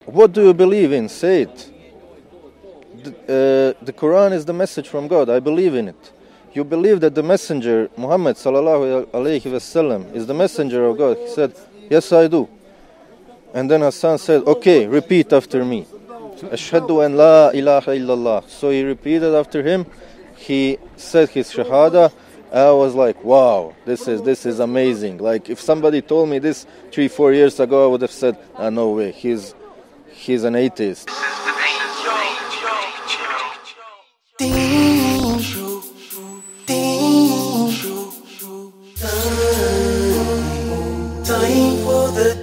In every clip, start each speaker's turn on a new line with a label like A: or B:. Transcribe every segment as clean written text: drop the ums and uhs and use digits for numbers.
A: What do you believe in? Say it. The Quran is the message from God. I believe in it. You believe that the messenger, Muhammad sallallahu alayhi wasallam, is the messenger of God? He said, yes, I do. And then Hassan said, okay, repeat after me. Ashhadu an la ilaha illallah. So he repeated after him. He said his shahada. I was like, wow, this is amazing. Like, if somebody told me this 3-4 years ago, I would have said, no way, he's an atheist.
B: Time for the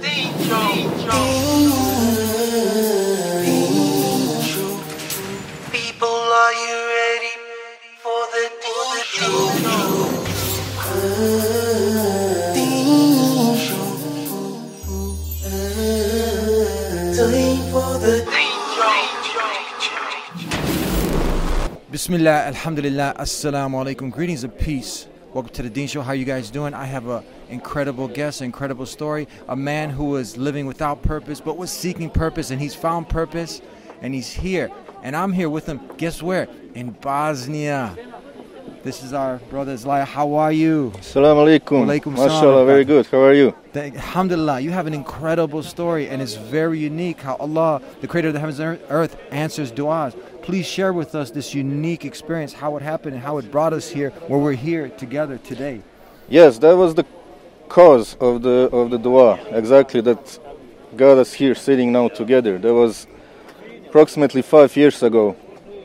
B: people, are you ready for the time for the
C: Bismillah, alhamdulillah, assalamu alaikum. Greetings of peace. Welcome to the Deen Show. How you guys doing? I have an incredible guest, an incredible story. A man who was living without purpose, but was seeking purpose, and he's found purpose, and he's here. And I'm here with him, guess where? In Bosnia. This is our brother Zlaya. How are you?
A: Assalamu alaikum.
C: Walaikum
A: MashaAllah,
C: salam.
A: very good. How are you?
C: Alhamdulillah, you have an incredible story, and it's very unique how Allah, the creator of the heavens and earth, answers du'as. Please share with us this unique experience, how it happened and how it brought us here, where we're here together today.
A: Yes, that was the cause of the dua. Exactly, that got us here sitting now together. That was approximately 5 years ago,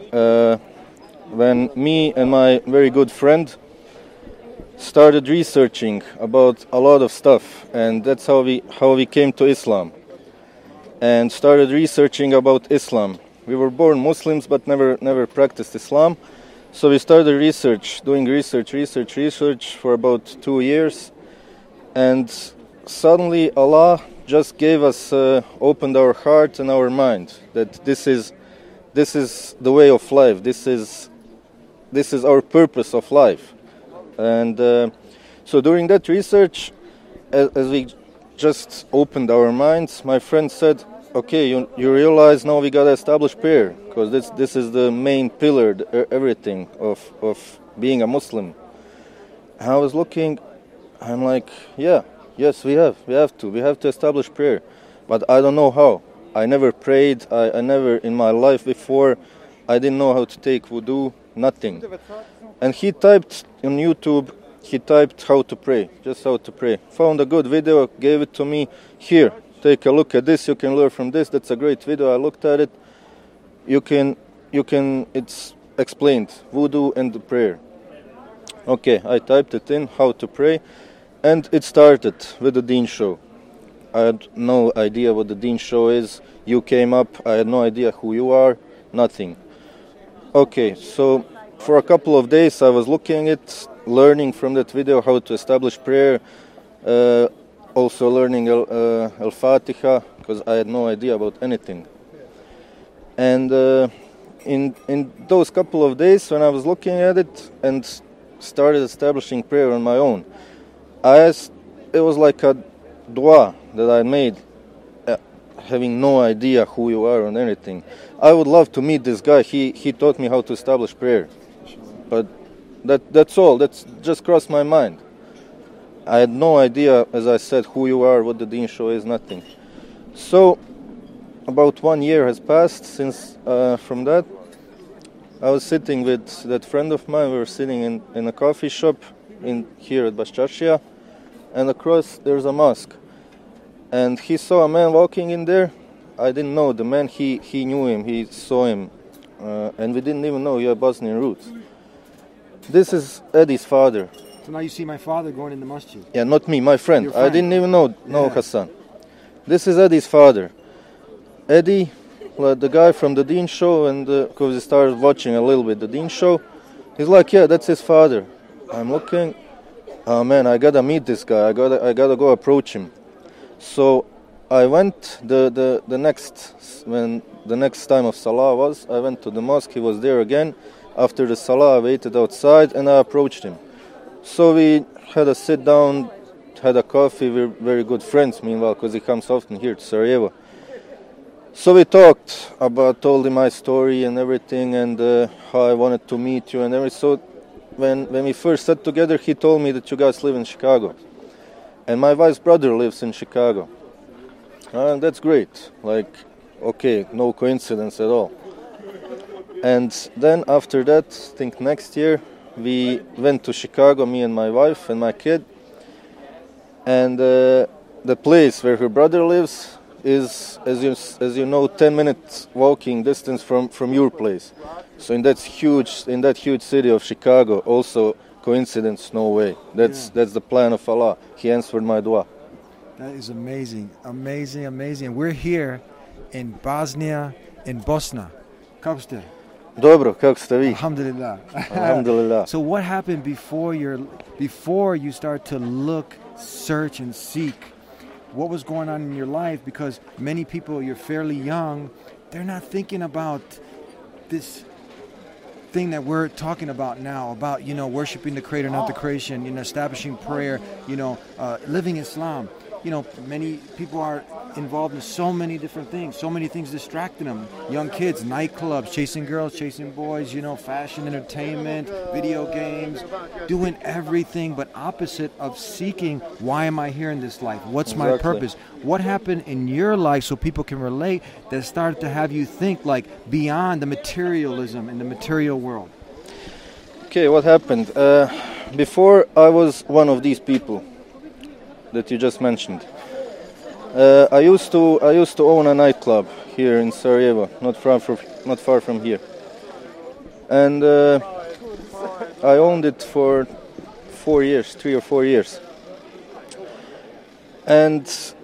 A: when me and my very good friend started researching about a lot of stuff, and that's how we came to Islam and started researching about Islam. We were born Muslims but never practiced Islam, so we started doing research for about 2 years, and suddenly Allah just gave us, opened our heart and our mind that this is the way of life. This is our purpose of life. And so during that research, as we just opened our minds, my friend said, okay, you realize now we gotta establish prayer, because this is the main pillar, everything of being a Muslim. And I was looking, I'm like, yes, we have to establish prayer, but I don't know how. I never prayed, I never in my life before, I didn't know how to take wudu, nothing. And he typed on YouTube, how to pray, just how to pray. Found a good video, gave it to me. Here, take a look at this, you can learn from this, that's a great video. I looked at it. It's explained, wudu and the prayer. Okay, I typed it in, how to pray, and it started with the Deen Show. I had no idea what the Deen Show is. You came up, I had no idea who you are, nothing. Okay, so for a couple of days I was looking at it, learning from that video how to establish prayer, also learning Al-Fatiha, because I had no idea about anything. And in those couple of days when I was looking at it and started establishing prayer on my own, it was like a dua that I made, having no idea who you are or anything. I would love to meet this guy. He taught me how to establish prayer. But that's all. That's just crossed my mind. I had no idea, as I said, who you are, what the Deen Show is, nothing. So about 1 year has passed since from that. I was sitting with that friend of mine. We were sitting in a coffee shop here at Bashchashia, and across there's a mosque. And he saw a man walking in there. I didn't know the man. He knew him. He saw him, and we didn't even know he had Bosnian roots. This is Eddie's father.
C: So now you see my father going in the masjid.
A: Yeah, not me, my friend.
C: Your friend.
A: I didn't even know Hassan. This is Eddie's father. Eddie, the guy from the Deen Show, and because he started watching a little bit the Deen Show, he's like, yeah, that's his father. I'm looking, oh man, I gotta meet this guy. I gotta go approach him. So I went when the next time of Salah was, I went to the mosque. He was there again. After the Salah, I waited outside and I approached him. So we had a sit down, had a coffee. We're very good friends meanwhile, because he comes often here to Sarajevo. So we talked about, told him my story and everything, and how I wanted to meet you and everything. So when we first sat together, he told me that you guys live in Chicago, and my wife's brother lives in Chicago. And that's great. Like, okay, no coincidence at all. And then after that, I think next year, we went to Chicago, me and my wife and my kid. And the place where her brother lives is, as you know, 10 minutes walking distance from your place. So in that huge city of Chicago, also coincidence, no way. That's the plan of Allah. He answered my dua.
C: That is amazing, amazing, amazing. We're here in Bosnia, in Bosna. Kako ste?
A: Dobro, kako ste vi?
C: Alhamdulillah.
A: Alhamdulillah.
C: So what happened before you start to look, search, and seek? What was going on in your life? Because many people, you're fairly young, they're not thinking about this thing that we're talking about now, about, worshiping the Creator, not the creation, establishing prayer, living Islam. Many people are involved in so many different things, so many things distracting them. Young kids, nightclubs, chasing girls, chasing boys, fashion, entertainment, video games, doing everything but opposite of seeking, why am I here in this life? What's my purpose? What happened in your life, so people can relate, that started to have you think like beyond the materialism in the material world?
A: Okay, what happened? Before I was one of these people that you just mentioned. I used to own a nightclub here in Sarajevo, not far from here, and I owned it for 3 or 4 years, and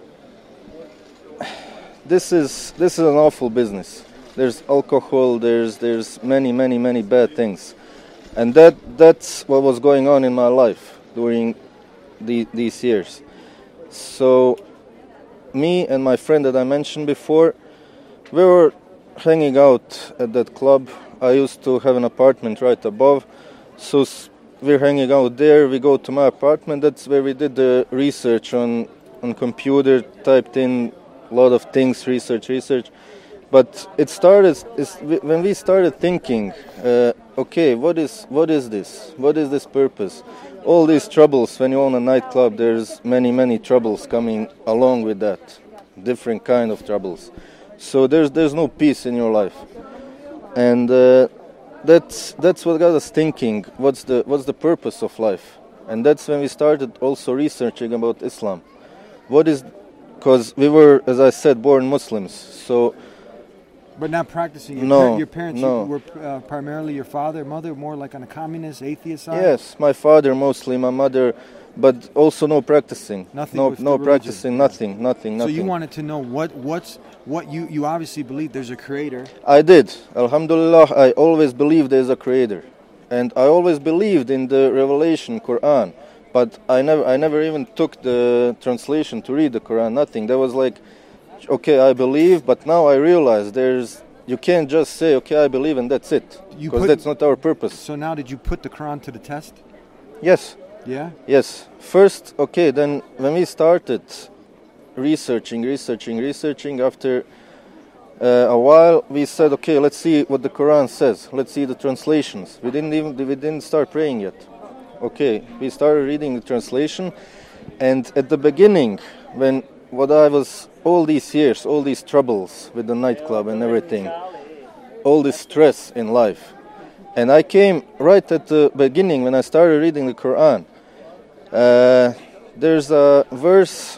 A: this is an awful business. There's alcohol. There's many bad things, and that's what was going on in my life during these years. So me and my friend that I mentioned before, we were hanging out at that club. I used to have an apartment right above, so we're hanging out there. We go to my apartment. That's where we did the research on computer, typed in a lot of things, research. But it started when we started thinking, okay, what is this? What is this purpose? All these troubles, when you own a nightclub, there's many troubles coming along with that, different kind of troubles. So there's no peace in your life, and that's what got us thinking. What's the purpose of life? And that's when we started also researching about Islam. Because we were, as I said, born Muslims, so.
C: But not practicing.
A: No,
C: your parents were primarily your father, mother, more like on a communist, atheist side?
A: Yes, my father mostly, my mother, but also no practicing. No practicing, nothing.
C: So you wanted to know what you obviously believe there's a creator.
A: I did. Alhamdulillah, I always believed there's a creator. And I always believed in the Revelation, Quran. But I never even took the translation to read the Quran, nothing. That was like, okay, I believe, but now I realize you can't just say, okay, I believe, and that's it, because that's not our purpose.
C: So now, did you put the Quran to the test?
A: Yes.
C: Yeah?
A: Yes. First, okay, then when we started researching, after a while, we said, okay, let's see what the Quran says. Let's see the translations. We didn't start praying yet. Okay, we started reading the translation, and at the beginning, all these years, all these troubles with the nightclub and everything, all this stress in life. And I came right at the beginning when I started reading the Quran. There's a verse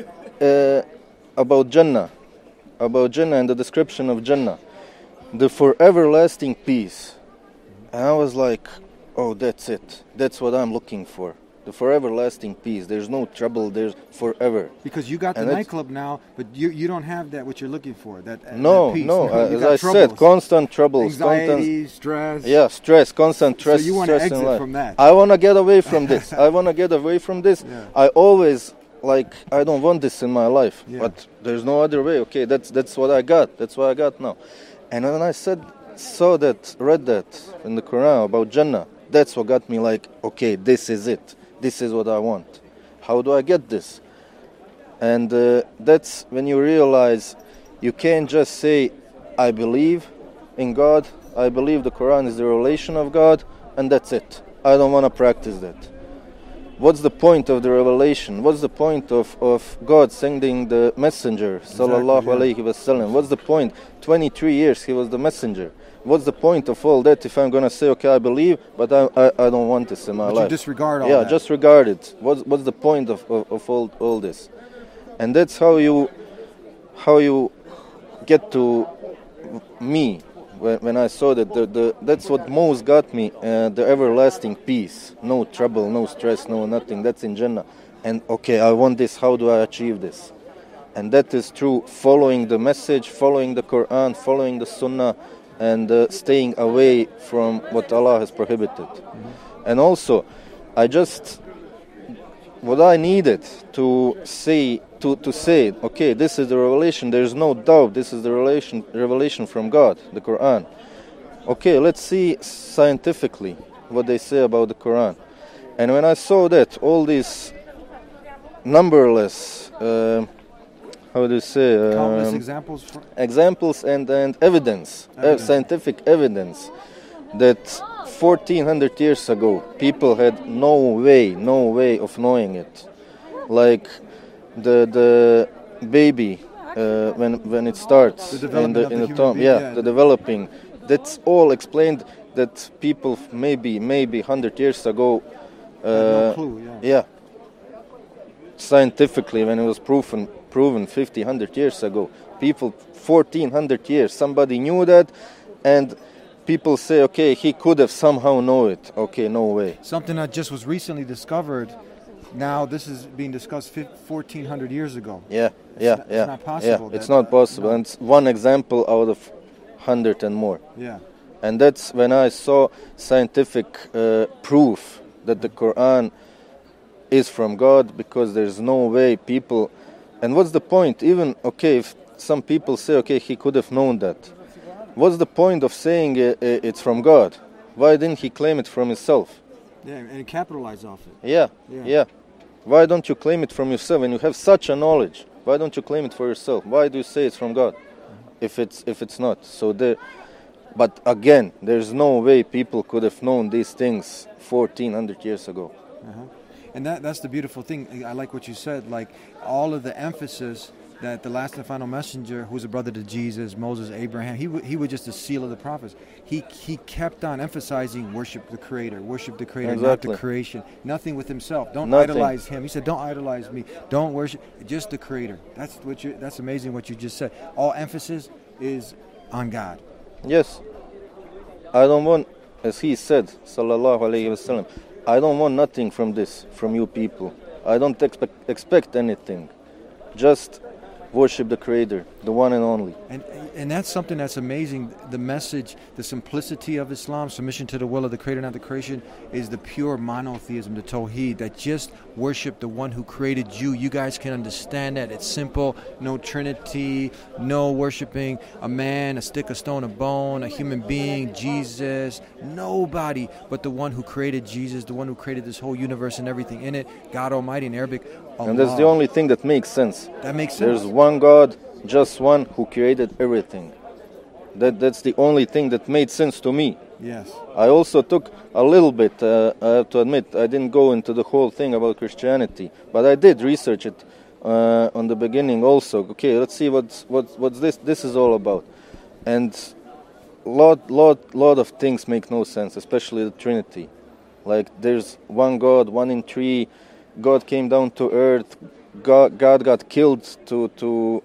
A: about Jannah and the description of Jannah, the forever lasting peace. And I was like, oh, that's it. That's what I'm looking for. The forever lasting peace. There's no trouble. There's forever.
C: Because you got the nightclub now, but you don't have that what you're looking for. That peace.
A: No. As I said, constant troubles,
C: anxiety, stress.
A: Yeah, stress, constant stress.
C: So you want to exit from that?
A: I want to get away from this. Yeah. I always I don't want this in my life, but there's no other way. Okay, that's what I got. That's what I got now. And when I read that in the Quran about Jannah, that's what got me like, okay, this is it. This is what I want. How do I get this? And that's when you realize You can't just say, I believe in God, I believe the Quran is the revelation of God, and that's it. I don't want to practice that. What's the point of the revelation? What's the point of God sending the messenger, sallallahu alayhi wasallam? What's the point? 23 years he was the messenger. What's the point of all that if I'm going to say, okay, I believe, but I don't want this in my life?
C: You disregard all
A: that.
C: that.
A: Yeah, just regard it. What's the point of all this? And that's how you get to me. When I saw that, that's what most got me, the everlasting peace. No trouble, no stress, no nothing. That's in Jannah. And okay, I want this. How do I achieve this? And that is through following the message, following the Quran, following the Sunnah, and staying away from what Allah has prohibited. Mm-hmm. And also, what I needed to say, okay, this is the revelation, there's no doubt, this is the revelation from God, the Quran. Okay, let's see scientifically what they say about the Quran. And when I saw that, all these numberless,
C: countless
A: examples and evidence. Scientific evidence, that 1400 years ago, people had no way of knowing it. Like the baby, when it starts in the tomb, the developing. That's all explained. That people maybe 100 years ago,
C: no clue,
A: scientifically, when it was proven 100 years ago, people 1400 years, somebody knew that, and people say, okay, he could have somehow known it. Okay, no way.
C: Something that just was recently discovered. Now this is being discussed 1400 years ago.
A: It's
C: not possible.
A: It's not possible. No. And it's one example out of 100 and more.
C: Yeah.
A: And that's when I saw scientific proof that the Quran is from God, because there's no way people... And what's the point? Even, okay, if some people say, okay, he could have known that. What's the point of saying it's from God? Why didn't he claim it from himself?
C: Yeah, and capitalize off it.
A: Yeah. Why don't you claim it from yourself? When you have such a knowledge, why don't you claim it for yourself? Why do you say it's from God if it's not? But again, there's no way people could have known these things 1400 years ago.
C: Uh-huh. And that's the beautiful thing. I like what you said. Like all of the emphasis that the last and final messenger, who was a brother to Jesus, Moses, Abraham, he was just a seal of the prophets. He kept on emphasizing worship the Creator,
A: exactly.
C: Not the creation, nothing with himself. Don't
A: Nothing.
C: idolize him. He said, don't idolize me. Don't worship, just the Creator. That's amazing what you just said. All emphasis is on God.
A: Yes. I don't want, as he said, sallallahu alayhi wasallam, I don't want nothing from you people. I don't expect anything. Just worship the Creator, the one and only.
C: And that's something that's amazing. The message, the simplicity of Islam, submission to the will of the Creator, not the creation, is the pure monotheism, the Tawheed, that just worship the one who created you. You guys can understand that. It's simple. No Trinity, no worshiping a man, a stick, a stone, a bone, a human being, Jesus. Nobody but the one who created Jesus, the one who created this whole universe and everything in it, God Almighty in Arabic. Allah.
A: And that's the only thing that makes sense.
C: That makes sense.
A: There's one God, just one, who created everything. That's the only thing that made sense to me.
C: Yes.
A: I also took a little bit, I have to admit, I didn't go into the whole thing about Christianity, but I did research it on the beginning also. Okay, let's see what's this is all about. And lot of things make no sense, especially the Trinity. Like there's one God, one in three. God came down to earth. God got killed to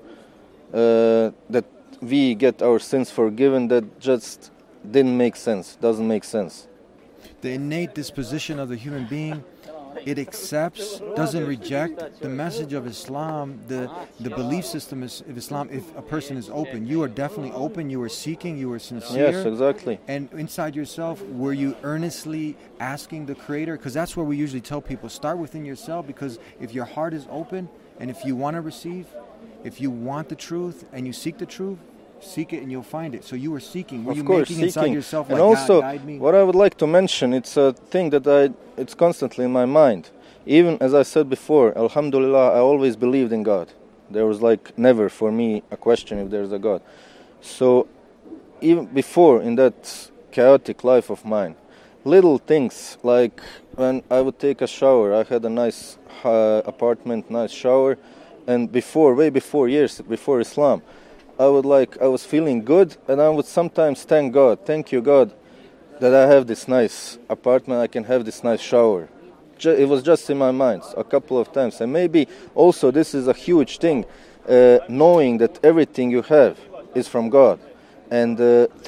A: that we get our sins forgiven. That just didn't make sense. Doesn't make sense.
C: The innate disposition of the human being, it accepts, doesn't reject the message of Islam, the belief system of Islam. If a person is open, you are definitely open, you are seeking, you are sincere.
A: Yes, exactly.
C: And inside yourself, were you earnestly asking the Creator? Because that's where we usually tell people, start within yourself, because if your heart is open and if you want to receive, if you want the truth and you seek the truth, seek it and you'll find it. So you were seeking. Were you making inside yourself,
A: and
C: like,
A: also,
C: God, guide me?
A: what I would like to mention, it's a thing that it's constantly in my mind. Even as I said before, alhamdulillah, I always believed in God. There was like never for me a question if there's a God. So even before in that chaotic life of mine, little things like when I would take a shower, I had a nice apartment, nice shower, and way before years before Islam, I was feeling good, and I would sometimes thank you God, that I have this nice apartment, I can have this nice shower. It was just in my mind a couple of times, and maybe also this is a huge thing, knowing that everything you have is from God, and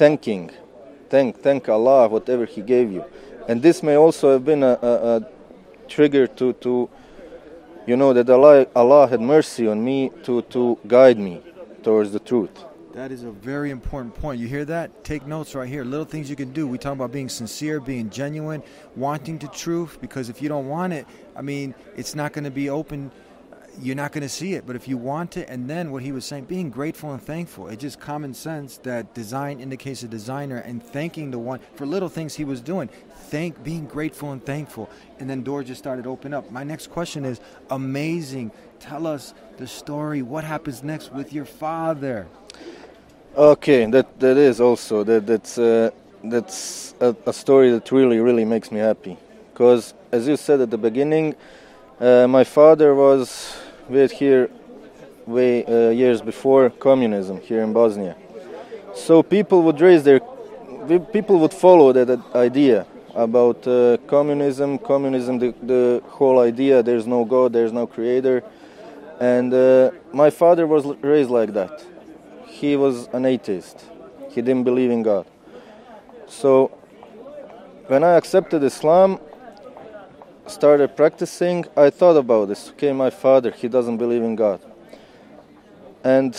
A: thank Allah whatever He gave you, and this may also have been a trigger to that Allah had mercy on me to guide me towards the truth.
C: That is a very important point. You hear that? Take notes right here. Little things you can do. We talk about being sincere, being genuine, wanting the truth, because if you don't want it, I mean, it's not going to be open. You're not going to see it. But if you want it, and then what he was saying, being grateful and thankful. It's just common sense that design indicates a designer, and thanking the one for little things he was doing. Being grateful and thankful. And then doors just started to open up. My next question is amazing. Tell us the story. What happens next with your father?
A: Okay, that is also that's a story that really makes me happy, because as you said at the beginning, my father was here years before communism here in Bosnia, so people would follow that idea about communism, the whole idea there's no God, there's no creator, and my father was raised like that. He was an atheist. He didn't believe in God. So when I accepted Islam, started practicing, I thought about this. Okay, my father, he doesn't believe in God. And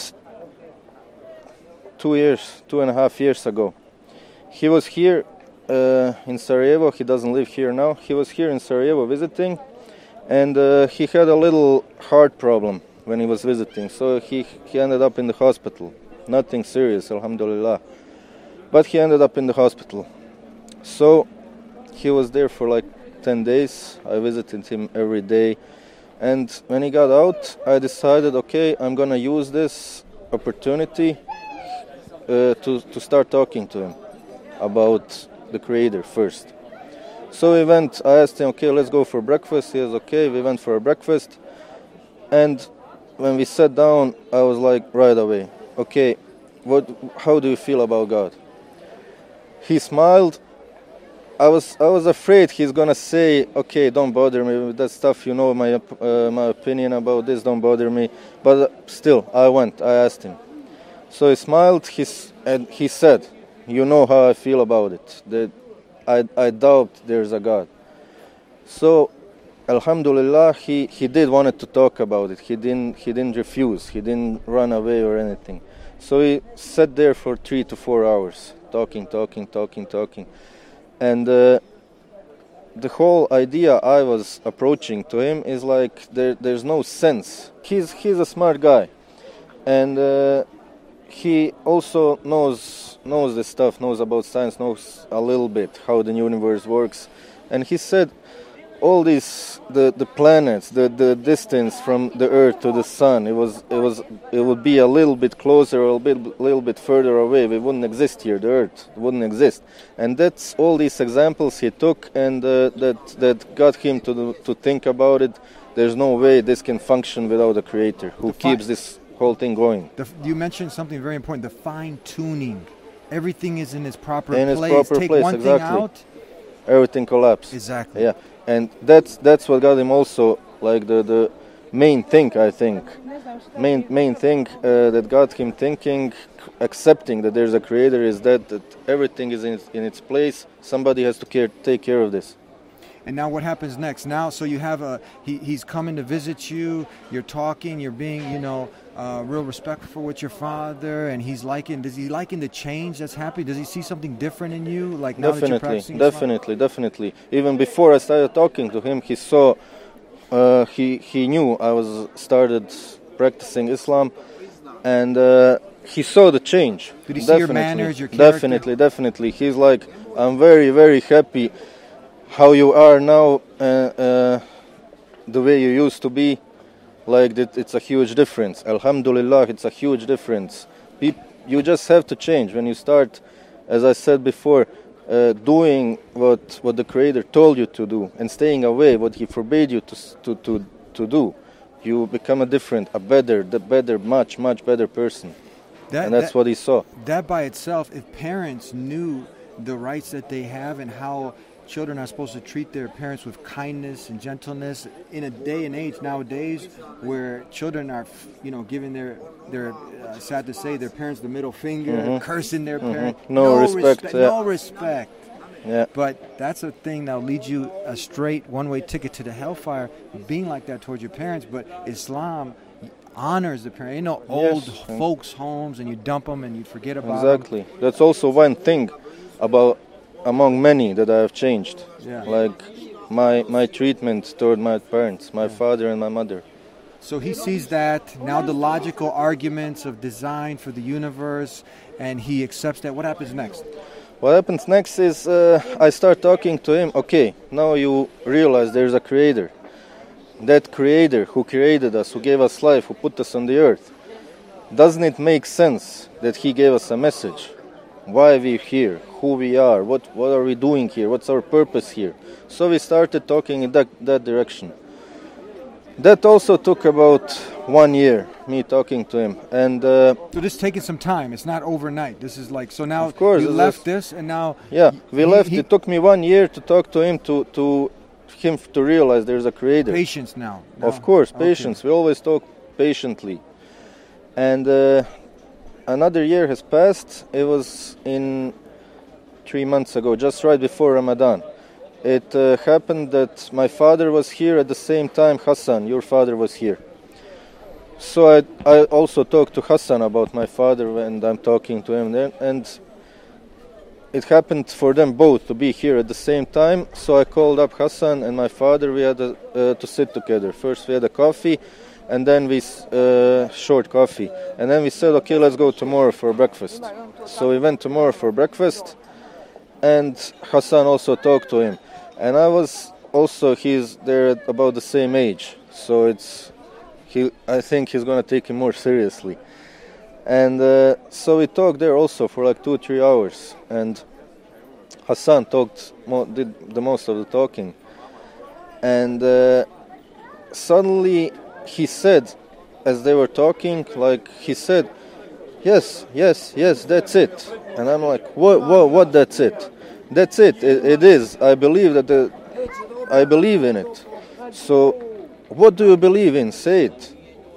A: 2.5 years ago, he was here in Sarajevo. He doesn't live here now. He was here in Sarajevo visiting, and he had a little heart problem when he was visiting. So he ended up in the hospital. Nothing serious, alhamdulillah. But he ended up in the hospital. So he was there for like 10 days. I visited him every day. And when he got out, I decided, okay, I'm going to use this opportunity to start talking to him about the Creator first. So I asked him, okay, let's go for breakfast. He was okay, we went for a breakfast. And when we sat down, I was like, right away, okay, how do you feel about God? He smiled. I was afraid he's gonna say, okay, don't bother me with that stuff, my opinion about this, don't bother me. But still, I asked him. So he smiled, and he said, you know how I feel about it, that I doubt there's a God. So alhamdulillah, he did wanted to talk about it. He didn't refuse. He didn't run away or anything. So he sat there for 3 to 4 hours, talking. And the whole idea I was approaching to him is like there's no sense. He's a smart guy, and he also knows this stuff, knows about science, knows a little bit how the universe works. And he said, all these the planets, the distance from the Earth to the Sun, it would be a little bit closer or a little bit further away. We wouldn't exist here. The Earth wouldn't exist, and that's all these examples he took, and that got him to think about it. There's no way this can function without a Creator who keeps this whole thing going.
C: You mentioned something very important: the fine tuning. Everything is in its proper
A: place.
C: Take one
A: exactly.
C: thing out,
A: everything collapses.
C: Exactly.
A: Yeah. And that's what got him also, like the main thing, I think. Main thing that got him thinking, accepting that there's a Creator, is that everything is in its place. Somebody has to take care of this.
C: And now what happens next? Now, so you have he's coming to visit you. You're talking. You're being, real respectful with your father, and does he liking the change that's happening? Does he see something different in you? Like now that you're practicing Islam?
A: Definitely. Even before I started talking to him, he saw, he knew I started practicing Islam, and he saw the change.
C: Did he see your manners, your character?
A: Definitely. He's like, I'm very, very happy how you are now, the way you used to be. like that. It's a huge difference. Alhamdulillah, it's a huge difference. You just have to change when you start, as I said before, doing what the Creator told you to do and staying away what He forbade you to do. You become a better, much better person. And that's what he saw.
C: That by itself, if parents knew the rights that they have and how children are supposed to treat their parents with kindness and gentleness in a day and age nowadays where children are, giving their sad to say, their parents the middle finger, cursing their parents.
A: No respect.
C: No respect.
A: Yeah.
C: But that's a thing that'll lead you a straight one-way ticket to the hellfire, being like that towards your parents. But Islam honors the parent. Old folks' homes and you dump them and you forget about them.
A: Exactly. That's also one thing among many that I have changed.
C: Yeah.
A: Like my treatment toward my parents, my father and my mother.
C: So he sees that, now the logical arguments of design for the universe, and he accepts that. What happens next?
A: What happens next is I start talking to him. Okay, now you realize there's a Creator. That Creator who created us, who gave us life, who put us on the earth. Doesn't it make sense that He gave us a message? Why we're here, who we are, what are we doing here, what's our purpose here? So we started talking in that direction. That also took about 1 year, me talking to him. And
C: so this is taking some time. It's not overnight. This is like, so now
A: of course,
C: you left this and now...
A: Yeah, we left. It took me 1 year to talk to him, to realize there's a Creator.
C: Patience now.
A: Of course, patience. Okay. We always talk patiently. And another year has passed. It was in 3 months ago, just right before Ramadan. It happened that my father was here at the same time Hassan, your father, was here. So I also talked to Hassan about my father, and I'm talking to him then, and it happened for them both to be here at the same time. So I called up Hassan and my father. We had to sit together. First we had a coffee, and then we short coffee, and then we said, okay, let's go tomorrow for breakfast. So we went tomorrow for breakfast, and Hassan also talked to him. And I was also, he's there at about the same age, so I think he's going to take him more seriously. And so we talked there also for like 2-3 hours, and Hassan did the most of the talking. And suddenly he said, as they were talking, he said, yes, that's it. And I'm like, what that's it? That's it. It is. I believe I believe in it. So, what do you believe in? Say it.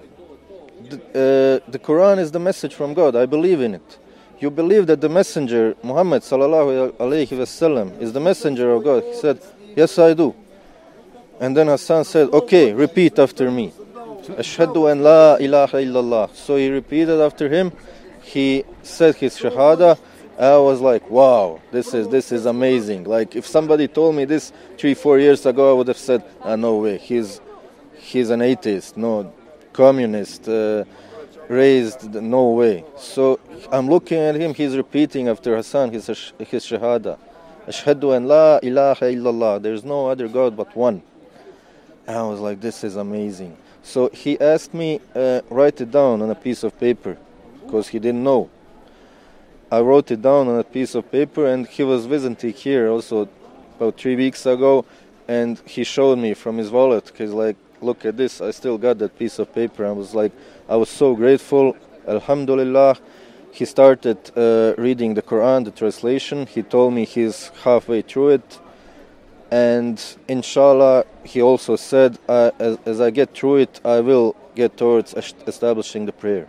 A: The Quran is the message from God. I believe in it. You believe that the messenger, Muhammad sallallahu alayhi wasallam, is the messenger of God. He said, yes, I do. And then Hassan said, okay, repeat after me. Ashhadu an la ilaha illallah. So he repeated after him. He said his shahada. I was like, wow, this is amazing. Like, if somebody told me this 3-4 years ago, I would have said, no way, he's an atheist, no, communist, raised, no way. So I'm looking at him, he's repeating after Hassan his shahada. Ashhadu an la ilaha illallah, there's no other God but one. And I was like, this is amazing. So he asked me, write it down on a piece of paper, because he didn't know. I wrote it down on a piece of paper, and he was visiting here also about 3 weeks ago, and he showed me from his wallet. He's like, look at this, I still got that piece of paper. I was so grateful. Alhamdulillah. He started reading the Quran, the translation. He told me he's halfway through it. And inshallah, he also said, as I get through it, I will get towards establishing the prayer.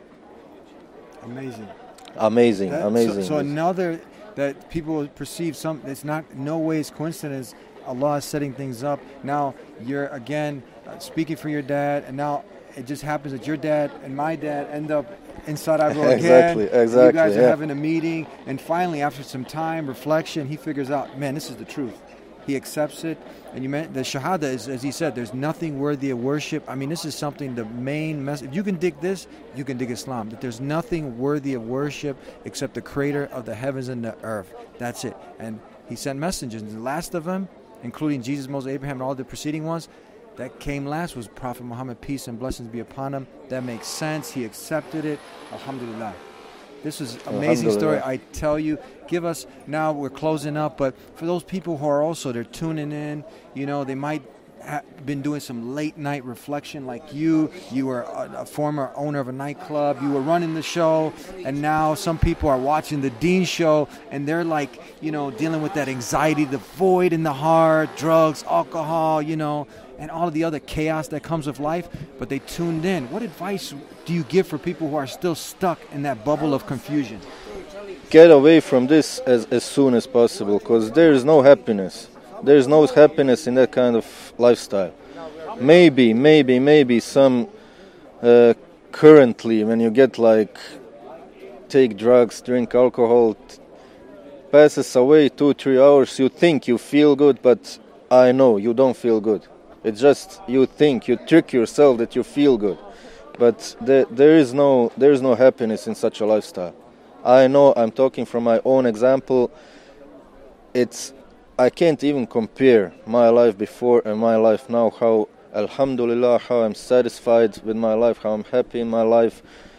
A: Amazing.
C: So another that people will perceive it's not no ways coincidence. Allah is setting things up. Now you're again speaking for your dad, and now it just happens that your dad and my dad end up inside Ivory again.
A: Exactly.
C: You guys are having a meeting, and finally, after some time, reflection, he figures out, man, this is the truth. He accepts it, and the Shahada is, as he said, there's nothing worthy of worship. I mean, this is something, the main message. If you can dig this, you can dig Islam. That there's nothing worthy of worship except the Creator of the heavens and the earth. That's it. And he sent messengers, and the last of them, including Jesus, Moses, Abraham, and all the preceding ones, that came last was Prophet Muhammad, peace and blessings be upon him. That makes sense. He accepted it. Alhamdulillah. This is an amazing story. I tell you, give us, now we're closing up, but for those people who are also, they're tuning in, you know, they might been doing some late night reflection like you were a former owner of a nightclub, you were running the show, and now some people are watching the Dean Show and they're like, you know, dealing with that anxiety, the void in the heart, drugs, alcohol, you know, and all of the other chaos that comes with life, but they tuned in. What advice do you give for people who are still stuck in that bubble of confusion?
A: Get away from this as soon as possible, because there is no happiness. There is no happiness in that kind of lifestyle. Maybe some currently, when you get like take drugs, drink alcohol, passes away 2-3 hours, you think you feel good, but I know you don't feel good. It's just you think, you trick yourself that you feel good, but there is no happiness in such a lifestyle. I know, I'm talking from my own example. I can't even compare my life before and my life now, how, alhamdulillah, how I'm satisfied with my life, how I'm happy in my life.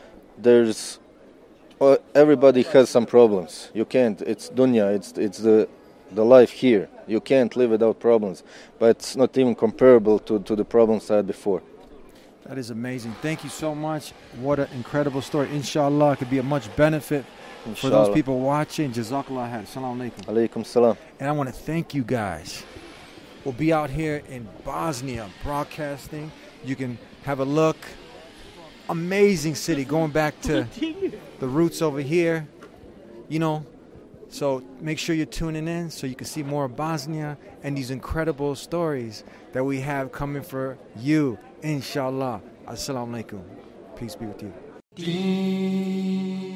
A: Everybody has some problems. You can't, it's dunya, it's the life here. You can't live without problems, but it's not even comparable to the problems I had before.
C: That is amazing. Thank you so much. What an incredible story. Inshallah, it could be a much benefit for those people watching. Jazakallah khair. Assalamu alaikum.
A: Alaikum salam.
C: And I want to thank you guys. We'll be out here in Bosnia broadcasting. You can have a look. Amazing city. Going back to the roots over here. You know, so make sure you're tuning in so you can see more of Bosnia and these incredible stories that we have coming for you. Inshallah. Assalamu alaikum. Peace be with you.